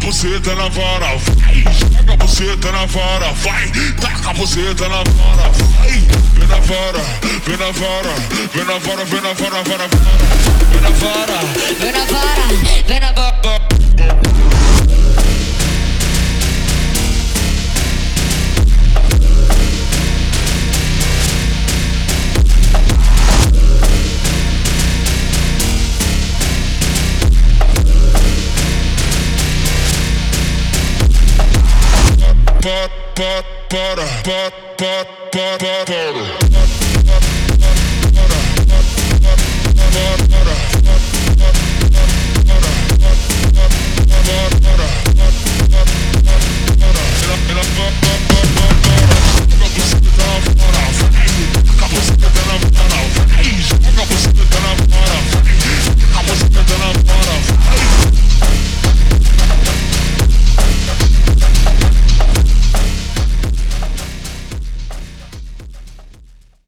buceta na vara, vai, joga a buceta na vara, vai, taca a buceta na vara, vai, vem na vara, vem na vara, vem na vara, vem na vara, vara, vem na vara, vem na vara, vem na vara. Para.